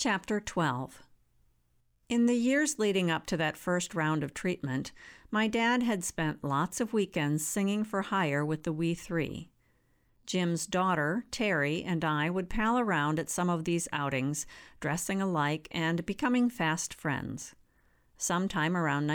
Chapter 12. In the years leading up to that first round of treatment, my dad had spent lots of weekends singing for hire with the We Three. Jim's daughter, Terry, and I would pal around at some of these outings, dressing alike and becoming fast friends. Sometime around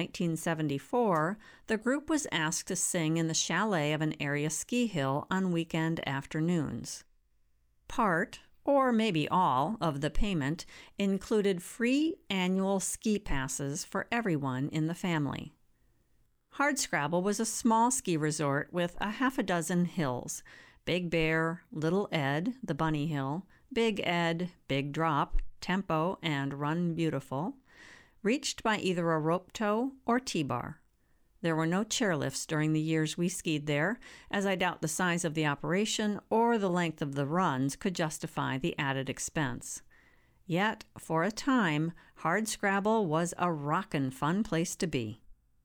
1974, the group was asked to sing in the chalet of an area ski hill on weekend afternoons. Part, or maybe all, of the payment included free annual ski passes for everyone in the family. Hardscrabble was a small ski resort with a half a dozen hills: Big Bear, Little Ed, the Bunny Hill, Big Ed, Big Drop, Tempo, and Run Beautiful, reached by either a rope tow or T-bar. There were no chairlifts during the years we skied there, as I doubt the size of the operation or the length of the runs could justify the added expense. Yet, for a time, Hardscrabble was a rockin' fun place to be.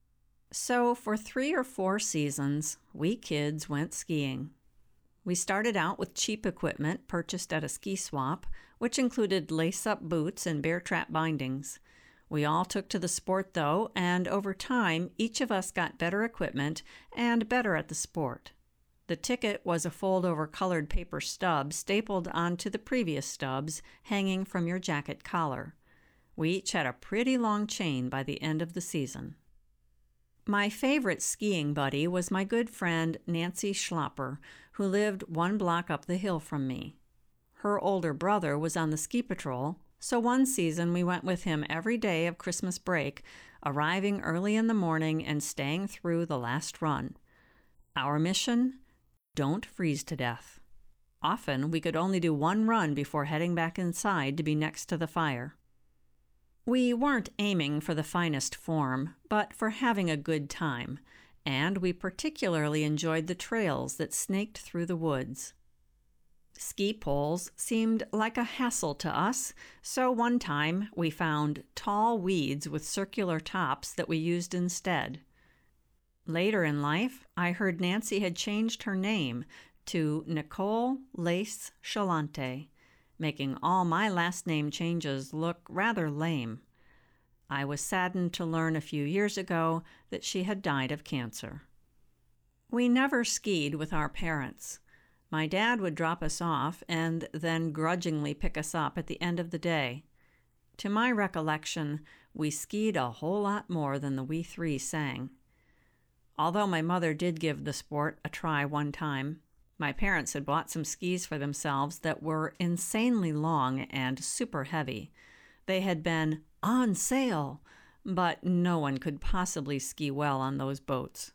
So, for 3 or 4 seasons, we kids went skiing. We started out with cheap equipment purchased at a ski swap, which included lace-up boots and bear trap bindings. We all took to the sport, though, and over time, each of us got better equipment and better at the sport. The ticket was a fold-over colored paper stub stapled onto the previous stubs, hanging from your jacket collar. We each had a pretty long chain by the end of the season. My favorite skiing buddy was my good friend Nancy Schlopper, who lived 1 block up the hill from me. Her older brother was on the ski patrol, so one season we went with him every day of Christmas break, arriving early in the morning and staying through the last run. Our mission? Don't freeze to death. Often we could only do 1 run before heading back inside to be next to the fire. We weren't aiming for the finest form, but for having a good time, and we particularly enjoyed the trails that snaked through the woods. Ski poles seemed like a hassle to us, so one time we found tall weeds with circular tops that we used instead. Later in life, I heard Nancy had changed her name to Nicole Lace Chalante, making all my last name changes look rather lame. I was saddened to learn a few years ago that she had died of cancer. We never skied with our parents. My dad would drop us off and then grudgingly pick us up at the end of the day. To my recollection, we skied a whole lot more than the We Three sang. Although my mother did give the sport a try one time, my parents had bought some skis for themselves that were insanely long and super heavy. They had been on sale, but no one could possibly ski well on those boats.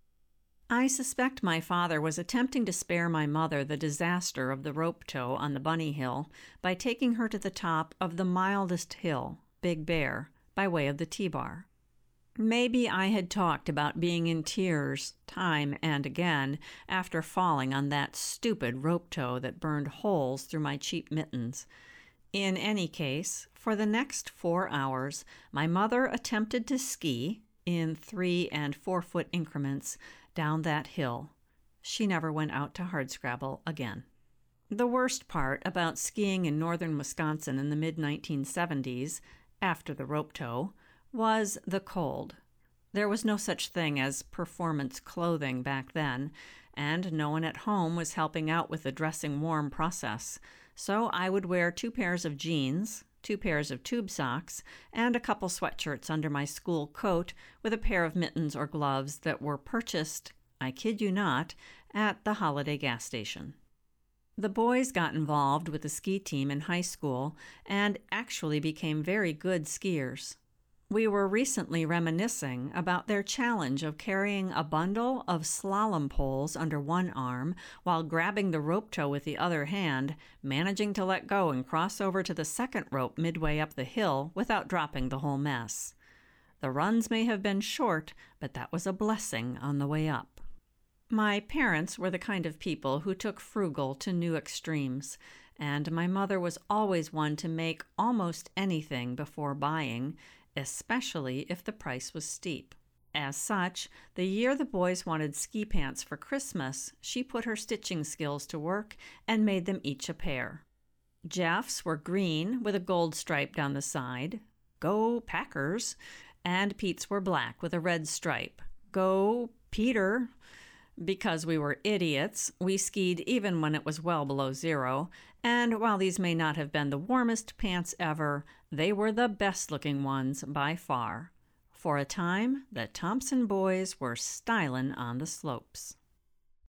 I suspect my father was attempting to spare my mother the disaster of the rope tow on the Bunny Hill by taking her to the top of the mildest hill, Big Bear, by way of the T-bar. Maybe I had talked about being in tears time and again after falling on that stupid rope tow that burned holes through my cheap mittens. In any case, for the next 4 hours, my mother attempted to ski, in 3- and 4-foot increments, down that hill. She never went out to Hardscrabble again. The worst part about skiing in northern Wisconsin in the mid-1970s, after the rope tow, was the cold. There was no such thing as performance clothing back then, and no one at home was helping out with the dressing warm process, so I would wear 2 pairs of jeans, 2 pairs of tube socks, and a couple sweatshirts under my school coat with a pair of mittens or gloves that were purchased, I kid you not, at the Holiday gas station. The boys got involved with the ski team in high school and actually became very good skiers. We were recently reminiscing about their challenge of carrying a bundle of slalom poles under one arm while grabbing the rope tow with the other hand, managing to let go and cross over to the second rope midway up the hill without dropping the whole mess. The runs may have been short, but that was a blessing on the way up. My parents were the kind of people who took frugal to new extremes, and my mother was always one to make almost anything before buying, especially if the price was steep. As such, the year the boys wanted ski pants for Christmas, she put her stitching skills to work and made them each a pair. Jeff's were green with a gold stripe down the side. Go Packers! And Pete's were black with a red stripe. Go Peter! Because we were idiots, we skied even when it was well below zero, and while these may not have been the warmest pants ever, they were the best-looking ones by far. For a time, the Thompson boys were stylin' on the slopes.